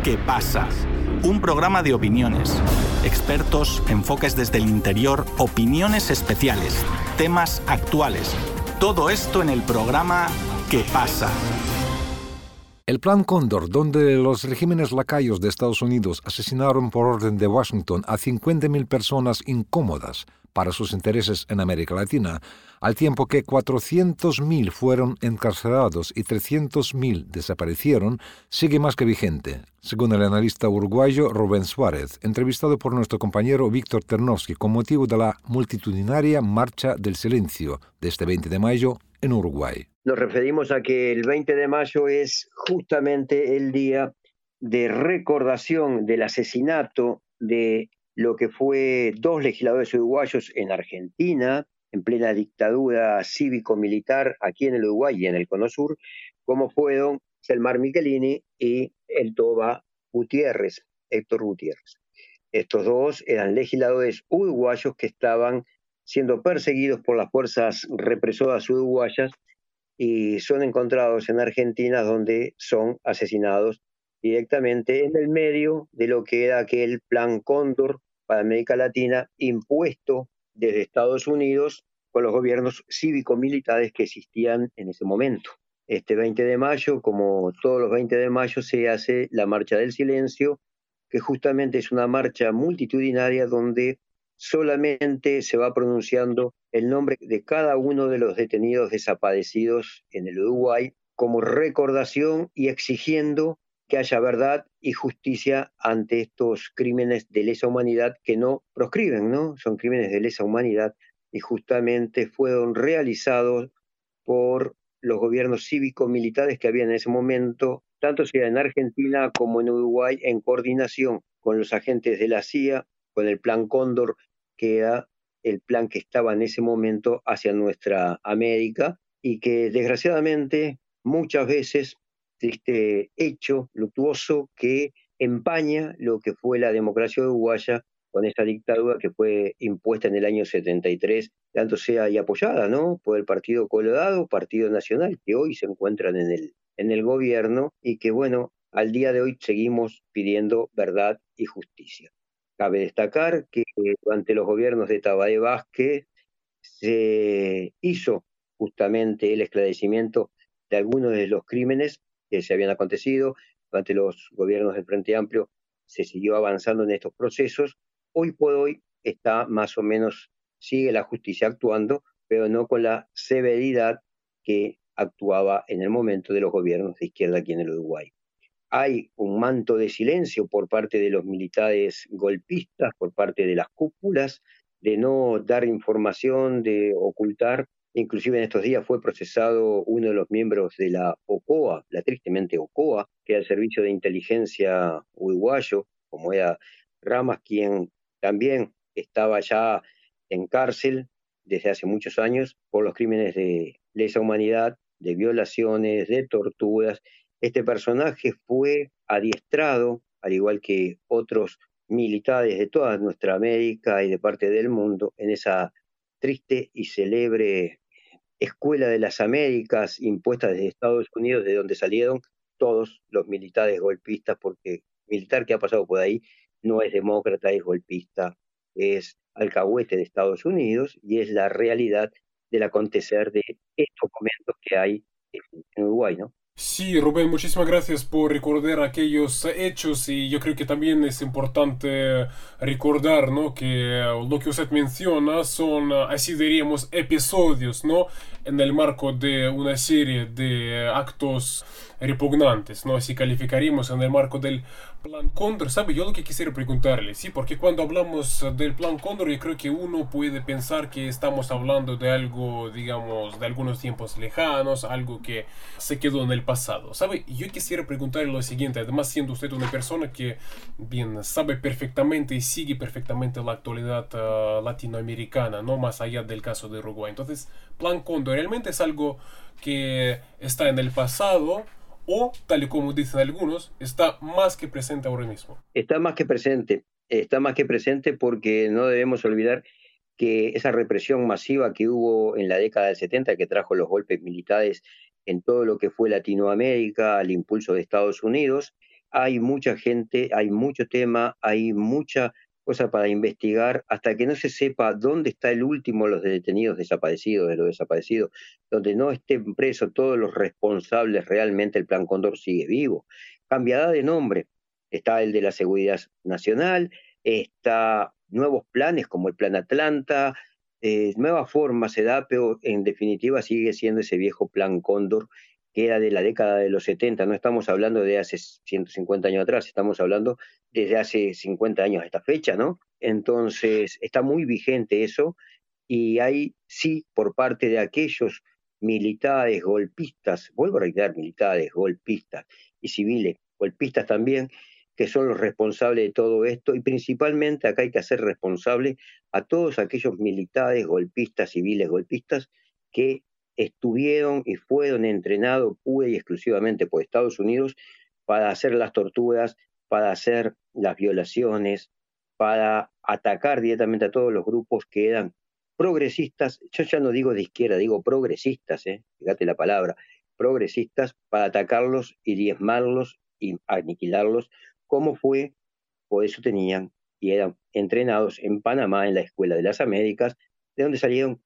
¿Qué pasa? Un programa de opiniones, expertos, enfoques desde el interior, opiniones especiales, temas actuales. Todo esto en el programa ¿Qué pasa? El Plan Cóndor, donde los regímenes lacayos de Estados Unidos asesinaron por orden de Washington a 50.000 personas incómodas para sus intereses en América Latina, al tiempo que 400.000 fueron encarcelados y 300.000 desaparecieron, sigue más que vigente, según el analista uruguayo Rubén Suárez, entrevistado por nuestro compañero Víctor Ternovsky con motivo de la multitudinaria Marcha del Silencio de este 20 de mayo en Uruguay. Nos referimos a que el 20 de mayo es justamente el día de recordación del asesinato de lo que fue 2 legisladores uruguayos en Argentina, en plena dictadura cívico-militar aquí en el Uruguay y en el Cono Sur, como fueron Selmar Michelini y el Toba Gutiérrez, Héctor Gutiérrez. Estos 2 eran legisladores uruguayos que estaban siendo perseguidos por las fuerzas represoras uruguayas y son encontrados en Argentina, donde son asesinados directamente en el medio de lo que era aquel Plan Cóndor para América Latina, impuesto desde Estados Unidos con los gobiernos cívico-militares que existían en ese momento. Este 20 de mayo, como todos los 20 de mayo, se hace la Marcha del Silencio, que justamente es una marcha multitudinaria donde solamente se va pronunciando el nombre de cada uno de los detenidos desaparecidos en el Uruguay como recordación y exigiendo que haya verdad y justicia ante estos crímenes de lesa humanidad que no proscriben, ¿no? Son crímenes de lesa humanidad y justamente fueron realizados por los gobiernos cívico-militares que había en ese momento, tanto sea en Argentina como en Uruguay, en coordinación con los agentes de la CIA, con el Plan Cóndor, que era el plan que estaba en ese momento hacia nuestra América y que desgraciadamente muchas veces, triste hecho luctuoso que empaña lo que fue la democracia uruguaya con esta dictadura que fue impuesta en el año 73, tanto sea y apoyada, ¿no?, por el Partido Colorado, Partido Nacional, que hoy se encuentran en el gobierno y que, bueno, al día de hoy seguimos pidiendo verdad y justicia. Cabe destacar que durante los gobiernos de Tabaré Vázquez se hizo justamente el esclarecimiento de algunos de los crímenes que se habían acontecido. Durante los gobiernos del Frente Amplio se siguió avanzando en estos procesos. Hoy por hoy está más o menos, sigue la justicia actuando, pero no con la severidad que actuaba en el momento de los gobiernos de izquierda aquí en el Uruguay. Hay un manto de silencio por parte de los militares golpistas, por parte de las cúpulas, de no dar información, de ocultar. Inclusive en estos días fue procesado uno de los miembros de la OCOA, la tristemente OCOA, que era el Servicio de Inteligencia uruguayo, como era Ramas, quien también estaba ya en cárcel desde hace muchos años por los crímenes de lesa humanidad, de violaciones, de torturas. Este personaje fue adiestrado, al igual que otros militares de toda nuestra América y de parte del mundo, en esa triste y célebre Escuela de las Américas impuesta desde Estados Unidos, de donde salieron todos los militares golpistas, porque militar que ha pasado por ahí no es demócrata, es golpista, es alcahuete de Estados Unidos y es la realidad del acontecer de estos momentos que hay en Uruguay, ¿no? Sí, Rubén, muchísimas gracias por recordar aquellos hechos y yo creo que también es importante recordar, ¿no?, que lo que usted menciona son, así diríamos, episodios, ¿no?, en el marco de una serie de actos repugnantes, ¿no?, así calificaríamos en el marco del Plan Cóndor. ¿Sabe? Yo lo que quisiera preguntarle, sí, porque cuando hablamos del Plan Cóndor yo creo que uno puede pensar que estamos hablando de algo, digamos, de algunos tiempos lejanos, algo que se quedó en el pasado. ¿Sabe? Yo quisiera preguntarle lo siguiente, además siendo usted una persona que bien sabe perfectamente y sigue perfectamente la actualidad latinoamericana, no más allá del caso de Uruguay. Entonces, Plan Cóndor realmente es algo que está en el pasado o, tal y como dicen algunos, está más que presente ahora mismo. Está más que presente porque no debemos olvidar que esa represión masiva que hubo en la década del 70, que trajo los golpes militares en todo lo que fue Latinoamérica, al impulso de Estados Unidos, hay mucha gente, hay mucho tema, hay mucha cosa para investigar, hasta que no se sepa dónde está el último de los detenidos desaparecidos, de los desaparecidos, donde no estén presos todos los responsables, realmente el Plan Cóndor sigue vivo. Cambiará de nombre, está el de la Seguridad Nacional, está nuevos planes como el Plan Atlanta, nuevas formas se da, pero en definitiva sigue siendo ese viejo Plan Cóndor que era de la década de los 70. No estamos hablando de hace 150 años atrás, estamos hablando desde hace 50 años a esta fecha, ¿no? Entonces, está muy vigente eso, y hay, sí, por parte de aquellos militares golpistas, vuelvo a reiterar, militares, golpistas y civiles, golpistas también, que son los responsables de todo esto, y principalmente acá hay que hacer responsable a todos aquellos militares, golpistas, civiles, golpistas, que estuvieron y fueron entrenados pura y exclusivamente por Estados Unidos para hacer las torturas, para hacer las violaciones, para atacar directamente a todos los grupos que eran progresistas. Yo ya no digo de izquierda, digo progresistas, fíjate la palabra, progresistas, para atacarlos y diezmarlos y aniquilarlos, como fue. Por eso tenían y eran entrenados en Panamá, en la Escuela de las Américas, de donde salieron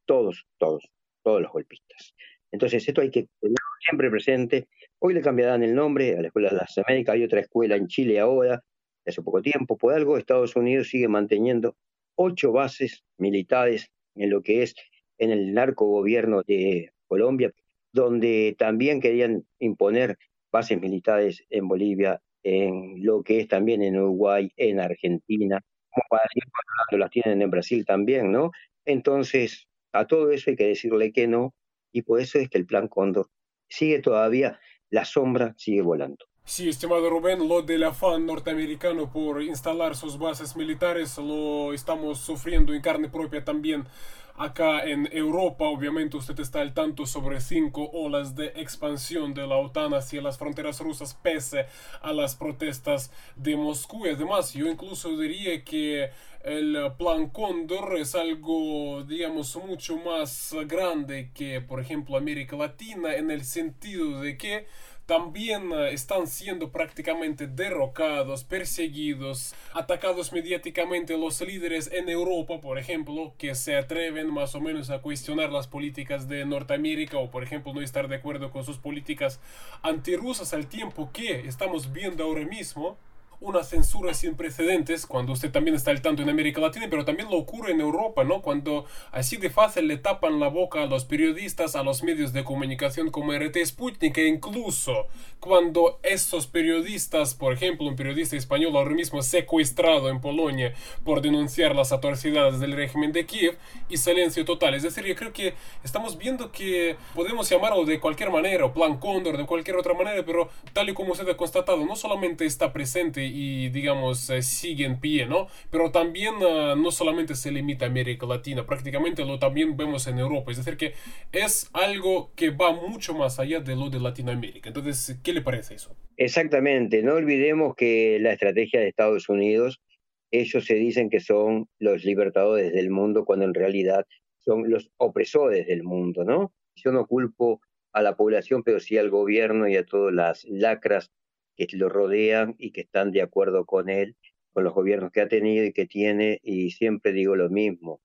todos los golpistas. Entonces, esto hay que tenerlo siempre presente. Hoy le cambiarán el nombre a la Escuela de las Américas, hay otra escuela en Chile ahora, hace poco tiempo. Por algo, Estados Unidos sigue manteniendo 8 bases militares en lo que es en el narcogobierno de Colombia, donde también querían imponer bases militares en Bolivia, en lo que es también en Uruguay, en Argentina, como para seguir controlando, las tienen en Brasil también, ¿no? Entonces, a todo eso hay que decirle que no, y por eso es que el Plan Cóndor sigue todavía, la sombra sigue volando. Sí, estimado Rubén, lo del afán norteamericano por instalar sus bases militares lo estamos sufriendo en carne propia también acá en Europa. Obviamente usted está al tanto sobre 5 olas de expansión de la OTAN hacia las fronteras rusas pese a las protestas de Moscú. Y además yo incluso diría que el Plan Cóndor es algo, digamos, mucho más grande que, por ejemplo, América Latina, en el sentido de que también están siendo prácticamente derrocados, perseguidos, atacados mediáticamente los líderes en Europa, por ejemplo, que se atreven más o menos a cuestionar las políticas de Norteamérica o, por ejemplo, no estar de acuerdo con sus políticas antirrusas, al tiempo que estamos viendo ahora mismo una censura sin precedentes, cuando usted también está al tanto en América Latina, pero también lo ocurre en Europa, ¿no? Cuando así de fácil le tapan la boca a los periodistas, a los medios de comunicación como RT Sputnik, e incluso cuando esos periodistas, por ejemplo, un periodista español ahora mismo secuestrado en Polonia por denunciar las atrocidades del régimen de Kiev, y silencio total. Es decir, yo creo que estamos viendo que podemos llamarlo de cualquier manera, o Plan Cóndor, de cualquier otra manera, pero tal y como usted ha constatado, no solamente está presente y digamos sigue en pie, ¿no? Pero también no solamente se limita a América Latina, prácticamente lo también vemos en Europa, es decir que es algo que va mucho más allá de lo de Latinoamérica. Entonces, ¿qué le parece eso? Exactamente, no olvidemos que la estrategia de Estados Unidos, ellos se dicen que son los libertadores del mundo, cuando en realidad son los opresores del mundo, ¿no? Yo no culpo a la población, pero sí al gobierno y a todas las lacras que lo rodean y que están de acuerdo con él, con los gobiernos que ha tenido y que tiene, y siempre digo lo mismo.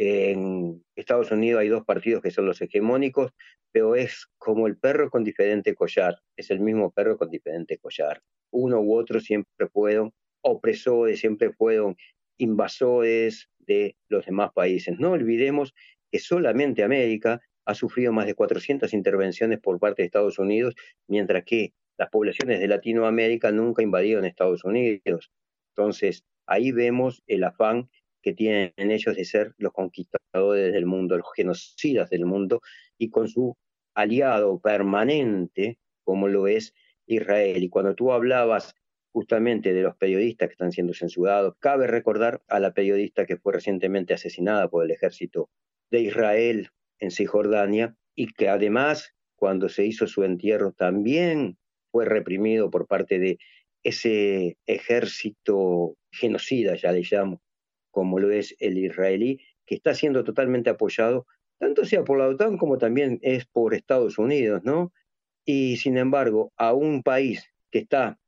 En Estados Unidos hay 2 partidos que son los hegemónicos, pero es como el perro con diferente collar, es el mismo perro con diferente collar. Uno u otro siempre fueron opresores, siempre fueron invasores de los demás países. No olvidemos que solamente América ha sufrido más de 400 intervenciones por parte de Estados Unidos, mientras que las poblaciones de Latinoamérica nunca invadieron Estados Unidos. Entonces, ahí vemos el afán que tienen ellos de ser los conquistadores del mundo, los genocidas del mundo, y con su aliado permanente, como lo es Israel. Y cuando tú hablabas justamente de los periodistas que están siendo censurados, cabe recordar a la periodista que fue recientemente asesinada por el ejército de Israel en Cisjordania, y que además, cuando se hizo su entierro, también fue reprimido por parte de ese ejército genocida, ya le llamo, como lo es el israelí, que está siendo totalmente apoyado, tanto sea por la OTAN como también es por Estados Unidos, ¿no? Y sin embargo, a un país que está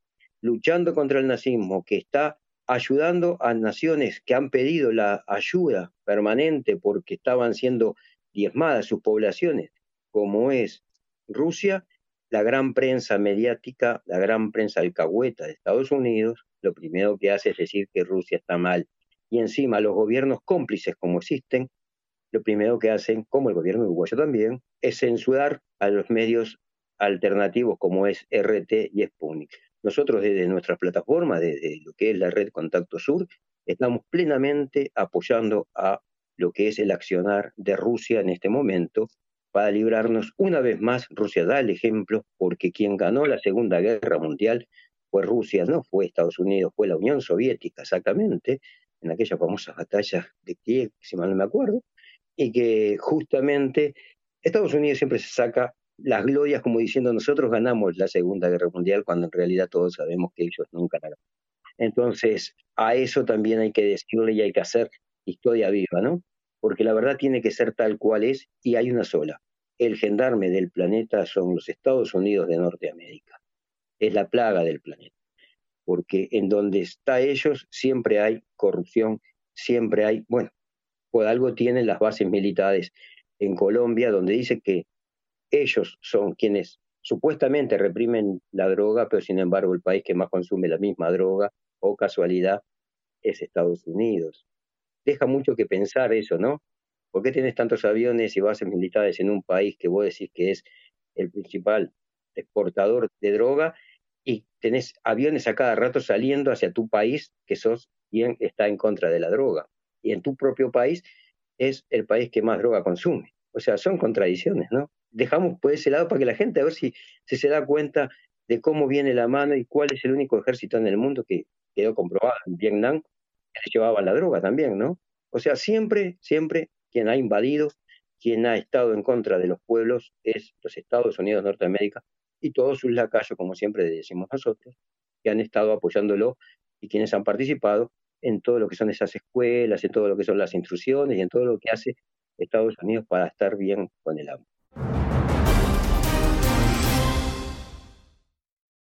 luchando contra el nazismo, que está ayudando a naciones que han pedido la ayuda permanente porque estaban siendo diezmadas sus poblaciones, como es Rusia, la gran prensa mediática, la gran prensa alcahueta de Estados Unidos, lo primero que hace es decir que Rusia está mal. Y encima los gobiernos cómplices como existen, lo primero que hacen, como el gobierno uruguayo también, es censurar a los medios alternativos como es RT y Sputnik. Nosotros desde nuestras plataformas, desde lo que es la red Contacto Sur, estamos plenamente apoyando a lo que es el accionar de Rusia en este momento para librarnos una vez más. Rusia da el ejemplo porque quien ganó la Segunda Guerra Mundial fue Rusia, no fue Estados Unidos, fue la Unión Soviética exactamente, en aquella famosa batalla de Kiev, si mal no me acuerdo, y que justamente Estados Unidos siempre se saca las glorias como diciendo nosotros ganamos la Segunda Guerra Mundial cuando en realidad todos sabemos que ellos nunca la ganaron. Entonces, a eso también hay que decirle y hay que hacer historia viva, ¿no? Porque la verdad tiene que ser tal cual es y hay una sola. El gendarme del planeta son los Estados Unidos de Norteamérica. Es la plaga del planeta. Porque en donde está ellos siempre hay corrupción, siempre hay, bueno, por algo tienen las bases militares en Colombia, donde dice que ellos son quienes supuestamente reprimen la droga, pero sin embargo el país que más consume la misma droga, o casualidad, es Estados Unidos. Deja mucho que pensar eso, ¿no? ¿Por qué tienes tantos aviones y bases militares en un país que vos decís que es el principal exportador de droga y tenés aviones a cada rato saliendo hacia tu país que sos quien está en contra de la droga? Y en tu propio país es el país que más droga consume. O sea, son contradicciones, ¿no? Dejamos por ese lado para que la gente a ver si se da cuenta de cómo viene la mano y cuál es el único ejército en el mundo que quedó comprobado en Vietnam, que se llevaba la droga también, ¿no? O sea, siempre, siempre quien ha invadido, quien ha estado en contra de los pueblos es los Estados Unidos de Norteamérica y todos sus lacayos, como siempre decimos nosotros, que han estado apoyándolo y quienes han participado en todo lo que son esas escuelas, en todo lo que son las intrusiones y en todo lo que hace Estados Unidos para estar bien con el hambre.